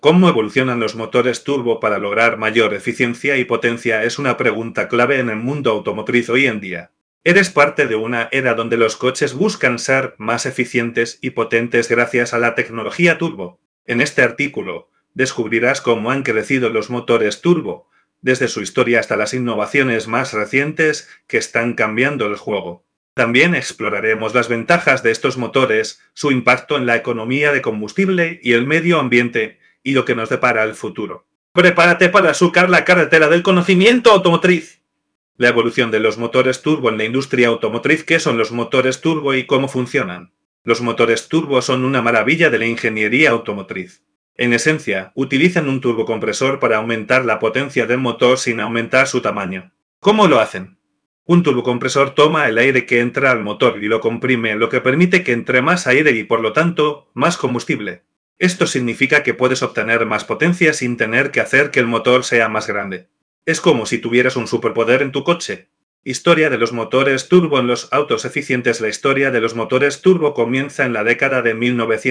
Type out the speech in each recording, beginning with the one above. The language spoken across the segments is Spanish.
¿Cómo evolucionan los motores turbo para lograr mayor eficiencia y potencia? Es una pregunta clave en el mundo automotriz hoy en día. Eres parte de una era donde los coches buscan ser más eficientes y potentes gracias a la tecnología turbo. En este artículo, descubrirás cómo han crecido los motores turbo, desde su historia hasta las innovaciones más recientes que están cambiando el juego. También exploraremos las ventajas de estos motores, su impacto en la economía de combustible y el medio ambiente, y lo que nos depara el futuro. Prepárate para surcar la carretera del conocimiento automotriz. La evolución de los motores turbo en la industria automotriz. ¿Qué son los motores turbo y cómo funcionan? Los motores turbo son una maravilla de la ingeniería automotriz. En esencia, utilizan un turbocompresor para aumentar la potencia del motor sin aumentar su tamaño. ¿Cómo lo hacen? Un turbocompresor toma el aire que entra al motor y lo comprime, lo que permite que entre más aire y, por lo tanto, más combustible. Esto significa que puedes obtener más potencia sin tener que hacer que el motor sea más grande. Es como si tuvieras un superpoder en tu coche. Historia de los motores turbo en los autos eficientes. La historia de los motores turbo comienza en la década de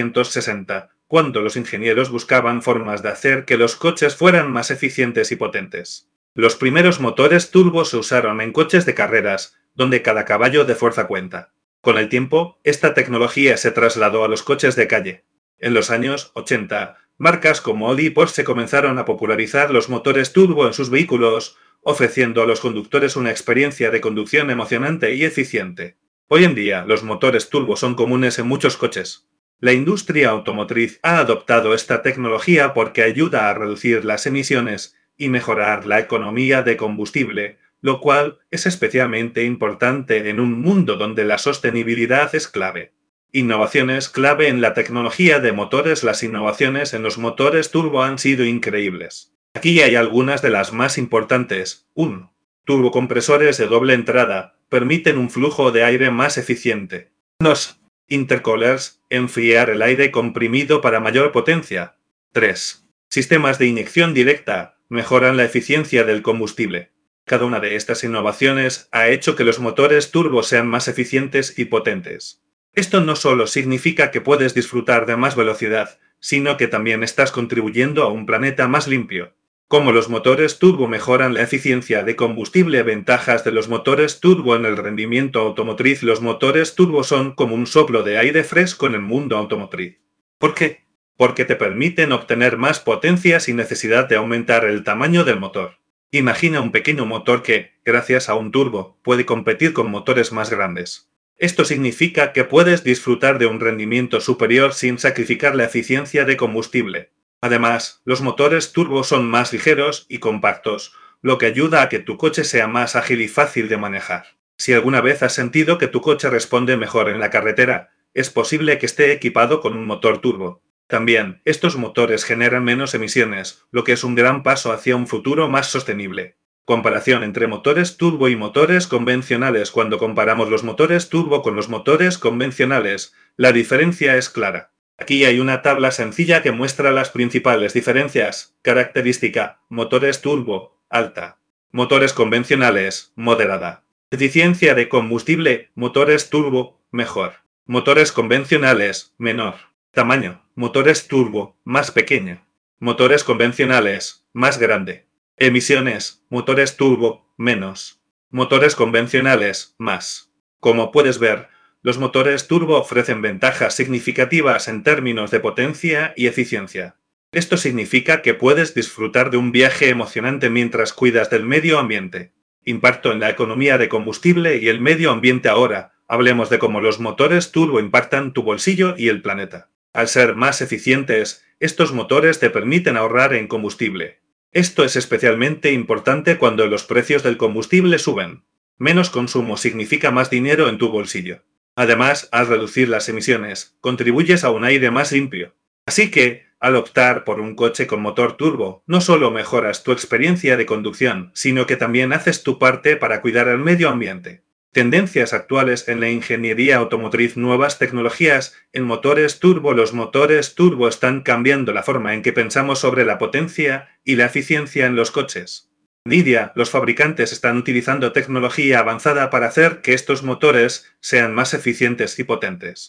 1960, cuando los ingenieros buscaban formas de hacer que los coches fueran más eficientes y potentes. Los primeros motores turbo se usaron en coches de carreras, donde cada caballo de fuerza cuenta. Con el tiempo, esta tecnología se trasladó a los coches de calle. En los años 80, marcas como Audi y Porsche comenzaron a popularizar los motores turbo en sus vehículos, ofreciendo a los conductores una experiencia de conducción emocionante y eficiente. Hoy en día, los motores turbo son comunes en muchos coches. La industria automotriz ha adoptado esta tecnología porque ayuda a reducir las emisiones y mejorar la economía de combustible, lo cual es especialmente importante en un mundo donde la sostenibilidad es clave. Innovaciones clave en la tecnología de motores. Las innovaciones en los motores turbo han sido increíbles. Aquí hay algunas de las más importantes. 1. Turbocompresores de doble entrada permiten un flujo de aire más eficiente. 2. Intercoolers, enfriar el aire comprimido para mayor potencia. 3. Sistemas de inyección directa mejoran la eficiencia del combustible. Cada una de estas innovaciones ha hecho que los motores turbo sean más eficientes y potentes. Esto no solo significa que puedes disfrutar de más velocidad, sino que también estás contribuyendo a un planeta más limpio. Cómo los motores turbo mejoran la eficiencia de combustible. Ventajas de los motores turbo en el rendimiento automotriz. Los motores turbo son como un soplo de aire fresco en el mundo automotriz. ¿Por qué? Porque te permiten obtener más potencia sin necesidad de aumentar el tamaño del motor. Imagina un pequeño motor que, gracias a un turbo, puede competir con motores más grandes. Esto significa que puedes disfrutar de un rendimiento superior sin sacrificar la eficiencia de combustible. Además, los motores turbo son más ligeros y compactos, lo que ayuda a que tu coche sea más ágil y fácil de manejar. Si alguna vez has sentido que tu coche responde mejor en la carretera, es posible que esté equipado con un motor turbo. También, estos motores generan menos emisiones, lo que es un gran paso hacia un futuro más sostenible. Comparación entre motores turbo y motores convencionales. Cuando comparamos los motores turbo con los motores convencionales, la diferencia es clara. Aquí hay una tabla sencilla que muestra las principales diferencias. Característica: motores turbo, alta. Motores convencionales, moderada. Eficiencia de combustible: motores turbo, mejor. Motores convencionales, menor. Tamaño: motores turbo, más pequeño. Motores convencionales, más grande. Emisiones: motores turbo, menos. Motores convencionales, más. Como puedes ver, los motores turbo ofrecen ventajas significativas en términos de potencia y eficiencia. Esto significa que puedes disfrutar de un viaje emocionante mientras cuidas del medio ambiente. Impacto en la economía de combustible y el medio ambiente. Ahora, hablemos de cómo los motores turbo impactan tu bolsillo y el planeta. Al ser más eficientes, estos motores te permiten ahorrar en combustible. Esto es especialmente importante cuando los precios del combustible suben. Menos consumo significa más dinero en tu bolsillo. Además, al reducir las emisiones, contribuyes a un aire más limpio. Así que, al optar por un coche con motor turbo, no solo mejoras tu experiencia de conducción, sino que también haces tu parte para cuidar el medio ambiente. Tendencias actuales en la ingeniería automotriz. Nuevas tecnologías en motores turbo. Los motores turbo están cambiando la forma en que pensamos sobre la potencia y la eficiencia en los coches. Nvidia, los fabricantes están utilizando tecnología avanzada para hacer que estos motores sean más eficientes y potentes.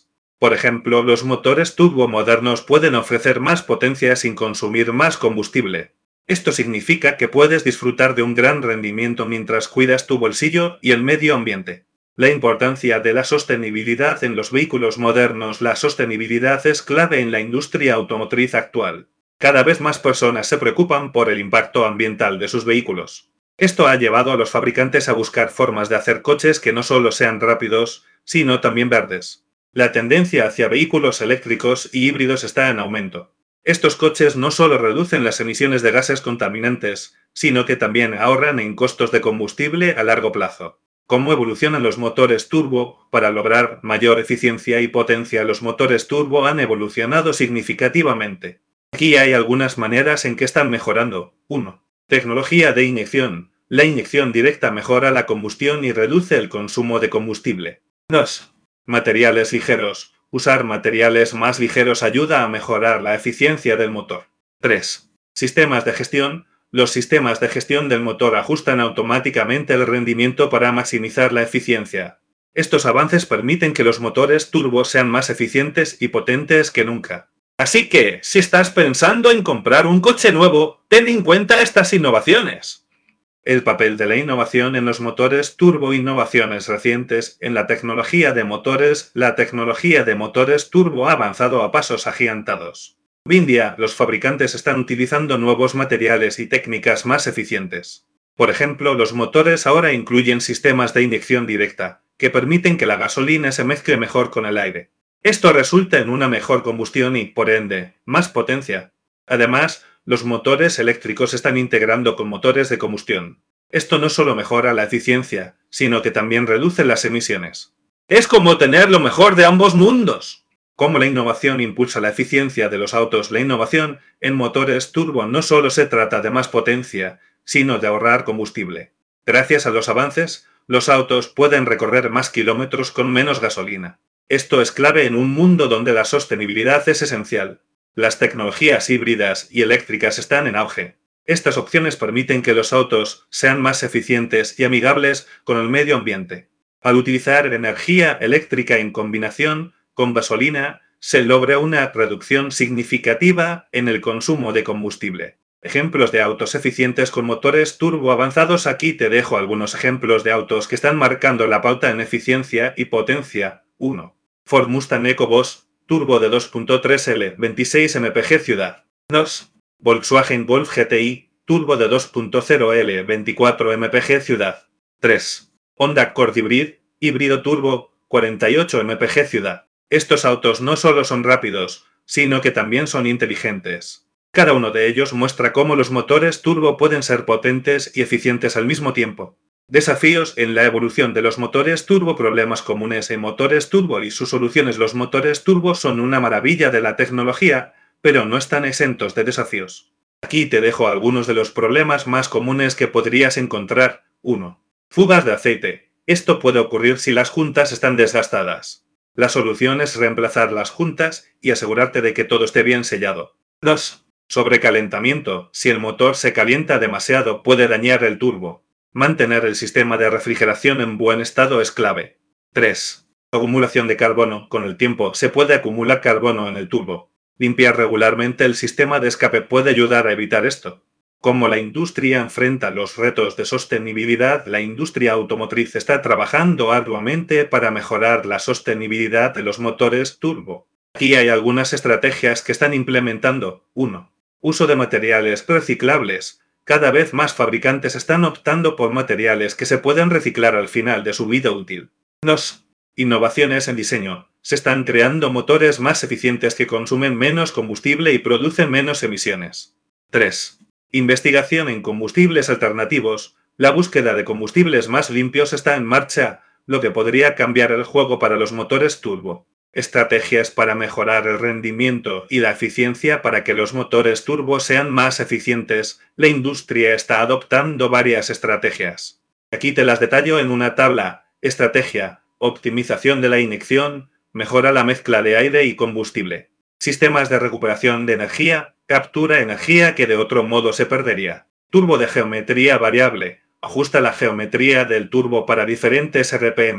Por ejemplo, los motores turbo modernos pueden ofrecer más potencia sin consumir más combustible. Esto significa que puedes disfrutar de un gran rendimiento mientras cuidas tu bolsillo y el medio ambiente. La importancia de la sostenibilidad en los vehículos modernos. La sostenibilidad es clave en la industria automotriz actual. Cada vez más personas se preocupan por el impacto ambiental de sus vehículos. Esto ha llevado a los fabricantes a buscar formas de hacer coches que no solo sean rápidos, sino también verdes. La tendencia hacia vehículos eléctricos y híbridos está en aumento. Estos coches no solo reducen las emisiones de gases contaminantes, sino que también ahorran en costos de combustible a largo plazo. ¿Cómo evolucionan los motores turbo? Para lograr mayor eficiencia y potencia, los motores turbo han evolucionado significativamente. Aquí hay algunas maneras en que están mejorando. 1. Tecnología de inyección. La inyección directa mejora la combustión y reduce el consumo de combustible. 2. Materiales ligeros. Usar materiales más ligeros ayuda a mejorar la eficiencia del motor. 3. Sistemas de gestión. Los sistemas de gestión del motor ajustan automáticamente el rendimiento para maximizar la eficiencia. Estos avances permiten que los motores turbo sean más eficientes y potentes que nunca. Así que, si estás pensando en comprar un coche nuevo, ten en cuenta estas innovaciones. El papel de la innovación en los motores turbo. Innovaciones recientes en la tecnología de motores. La tecnología de motores turbo ha avanzado a pasos agigantados. Hoy en día, los fabricantes están utilizando nuevos materiales y técnicas más eficientes. Por ejemplo, los motores ahora incluyen sistemas de inyección directa, que permiten que la gasolina se mezcle mejor con el aire. Esto resulta en una mejor combustión y, por ende, más potencia. Además, los motores eléctricos están integrando con motores de combustión. Esto no solo mejora la eficiencia, sino que también reduce las emisiones. Es como tener lo mejor de ambos mundos. Cómo la innovación impulsa la eficiencia de los autos. La innovación en motores turbo no solo se trata de más potencia, sino de ahorrar combustible. Gracias a los avances, los autos pueden recorrer más kilómetros con menos gasolina. Esto es clave en un mundo donde la sostenibilidad es esencial. Las tecnologías híbridas y eléctricas están en auge. Estas opciones permiten que los autos sean más eficientes y amigables con el medio ambiente. Al utilizar energía eléctrica en combinación con gasolina, se logra una reducción significativa en el consumo de combustible. Ejemplos de autos eficientes con motores turbo avanzados. Aquí te dejo algunos ejemplos de autos que están marcando la pauta en eficiencia y potencia. 1. Ford Mustang EcoBoost turbo de 2.3L, 26 mpg ciudad. 2. Volkswagen Golf GTI turbo de 2.0L, 24 mpg ciudad. 3. Honda Accord Hybrid híbrido turbo, 48 mpg ciudad. Estos autos no solo son rápidos, sino que también son inteligentes. Cada uno de ellos muestra cómo los motores turbo pueden ser potentes y eficientes al mismo tiempo. Desafíos en la evolución de los motores turbo. Problemas comunes en motores turbo y sus soluciones. Los motores turbo son una maravilla de la tecnología, pero no están exentos de desafíos. Aquí te dejo algunos de los problemas más comunes que podrías encontrar. 1. Fugas de aceite. Esto puede ocurrir si las juntas están desgastadas. La solución es reemplazar las juntas y asegurarte de que todo esté bien sellado. 2. Sobrecalentamiento. Si el motor se calienta demasiado, puede dañar el turbo. Mantener el sistema de refrigeración en buen estado es clave. 3. Acumulación de carbono. Con el tiempo, se puede acumular carbono en el turbo. Limpiar regularmente el sistema de escape puede ayudar a evitar esto. Como la industria enfrenta los retos de sostenibilidad, la industria automotriz está trabajando arduamente para mejorar la sostenibilidad de los motores turbo. Aquí hay algunas estrategias que están implementando. 1. Uso de materiales reciclables. Cada vez más fabricantes están optando por materiales que se pueden reciclar al final de su vida útil. 2. Innovaciones en diseño. Se están creando motores más eficientes que consumen menos combustible y producen menos emisiones. 3. Investigación en combustibles alternativos. La búsqueda de combustibles más limpios está en marcha, lo que podría cambiar el juego para los motores turbo. Estrategias para mejorar el rendimiento y la eficiencia para que los motores turbo sean más eficientes. La industria está adoptando varias estrategias. Aquí te las detallo en una tabla. Estrategia: optimización de la inyección, mejora la mezcla de aire y combustible. Sistemas de recuperación de energía, captura energía que de otro modo se perdería. Turbo de geometría variable, ajusta la geometría del turbo para diferentes RPM.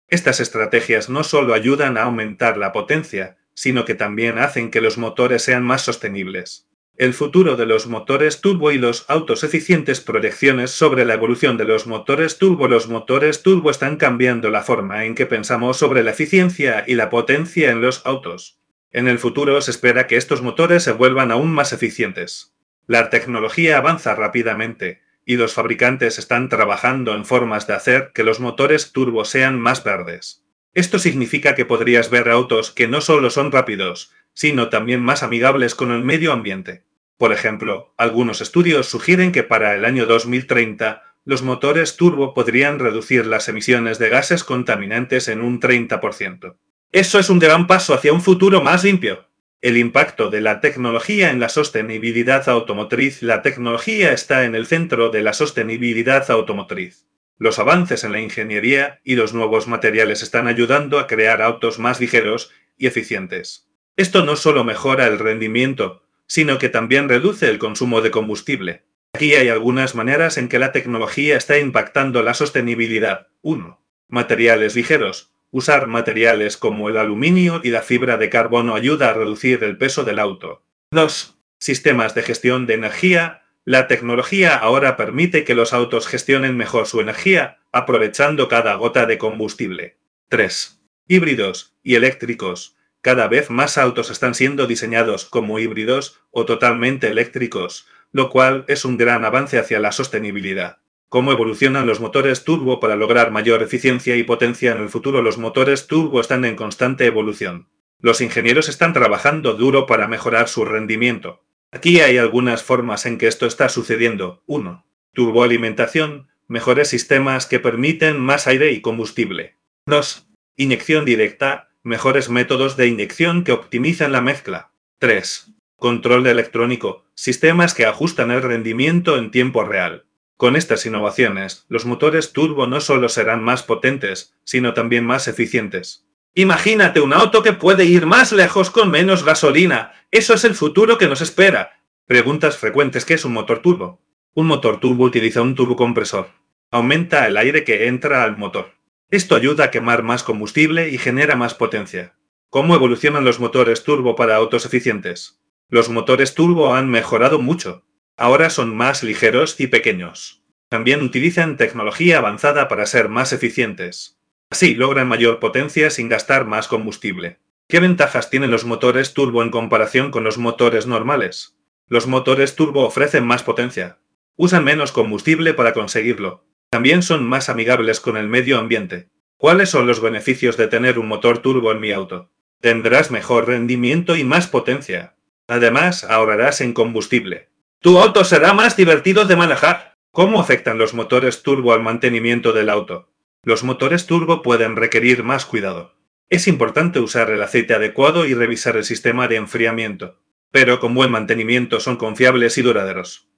Estas estrategias no solo ayudan a aumentar la potencia, sino que también hacen que los motores sean más sostenibles. El futuro de los motores turbo y los autos eficientes. Proyecciones sobre la evolución de los motores turbo. Los motores turbo están cambiando la forma en que pensamos sobre la eficiencia y la potencia en los autos. En el futuro se espera que estos motores se vuelvan aún más eficientes. La tecnología avanza rápidamente, y los fabricantes están trabajando en formas de hacer que los motores turbo sean más verdes. Esto significa que podrías ver autos que no solo son rápidos, sino también más amigables con el medio ambiente. Por ejemplo, algunos estudios sugieren que para el año 2030, los motores turbo podrían reducir las emisiones de gases contaminantes en un 30%. Eso es un gran paso hacia un futuro más limpio. El impacto de la tecnología en la sostenibilidad automotriz. La tecnología está en el centro de la sostenibilidad automotriz. Los avances en la ingeniería y los nuevos materiales están ayudando a crear autos más ligeros y eficientes. Esto no solo mejora el rendimiento, sino que también reduce el consumo de combustible. Aquí hay algunas maneras en que la tecnología está impactando la sostenibilidad. 1. Materiales ligeros. Usar materiales como el aluminio y la fibra de carbono ayuda a reducir el peso del auto. 2. Sistemas de gestión de energía. La tecnología ahora permite que los autos gestionen mejor su energía, aprovechando cada gota de combustible. 3. Híbridos y eléctricos. Cada vez más autos están siendo diseñados como híbridos o totalmente eléctricos, lo cual es un gran avance hacia la sostenibilidad. ¿Cómo evolucionan los motores turbo para lograr mayor eficiencia y potencia en el futuro? Los motores turbo están en constante evolución. Los ingenieros están trabajando duro para mejorar su rendimiento. Aquí hay algunas formas en que esto está sucediendo. 1. Turboalimentación, mejores sistemas que permiten más aire y combustible. 2. Inyección directa, mejores métodos de inyección que optimizan la mezcla. 3. Control electrónico, sistemas que ajustan el rendimiento en tiempo real. Con estas innovaciones, los motores turbo no solo serán más potentes, sino también más eficientes. Imagínate un auto que puede ir más lejos con menos gasolina. Eso es el futuro que nos espera. Preguntas frecuentes: ¿qué es un motor turbo? Un motor turbo utiliza un turbocompresor. Aumenta el aire que entra al motor. Esto ayuda a quemar más combustible y genera más potencia. ¿Cómo evolucionan los motores turbo para autos eficientes? Los motores turbo han mejorado mucho. Ahora son más ligeros y pequeños. También utilizan tecnología avanzada para ser más eficientes. Así logran mayor potencia sin gastar más combustible. ¿Qué ventajas tienen los motores turbo en comparación con los motores normales? Los motores turbo ofrecen más potencia. Usan menos combustible para conseguirlo. También son más amigables con el medio ambiente. ¿Cuáles son los beneficios de tener un motor turbo en mi auto? Tendrás mejor rendimiento y más potencia. Además, ahorrarás en combustible. Tu auto será más divertido de manejar. ¿Cómo afectan los motores turbo al mantenimiento del auto? Los motores turbo pueden requerir más cuidado. Es importante usar el aceite adecuado y revisar el sistema de enfriamiento. Pero con buen mantenimiento son confiables y duraderos.